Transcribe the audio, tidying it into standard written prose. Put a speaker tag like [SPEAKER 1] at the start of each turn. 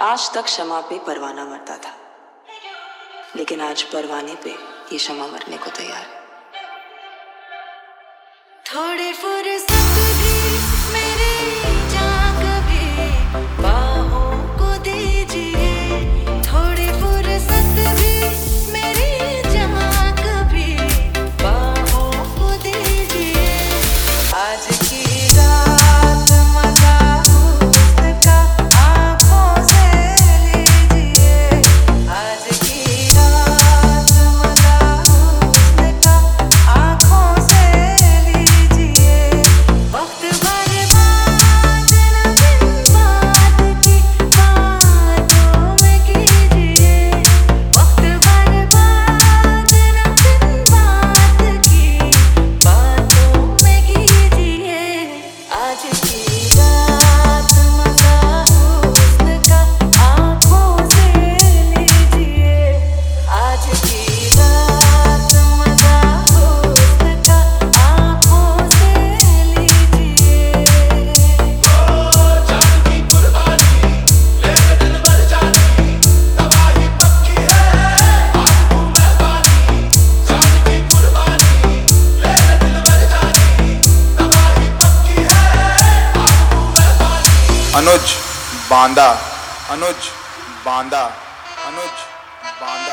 [SPEAKER 1] आज तक शमा पे परवाना मरता था, लेकिन आज परवाने पे ये शमा मरने को तैयार है।
[SPEAKER 2] थोड़ी फुर्सत भी मेरी जान कभी बाहों को दीजिए, थोड़ी फुर्सत भी मेरी जान कभी बाहों को दीजिए। आज की रात मजा हुस्न का आँखों से लीजिए, आज की रात मजा हुस्न का आँखों से लीजिए। वक्त बर्बाद न बिन बात की बातों में कीजिए, वक्त बर्बाद न बिन बात की बातों में कीजिए। आज की रात मजा हुस्न का आँखों से लीजिए, आज की रात मजा हुस्न का आँखों से लीजिए।
[SPEAKER 3] अनुज बांदा, अनुज बांदा, अनुज बांदा।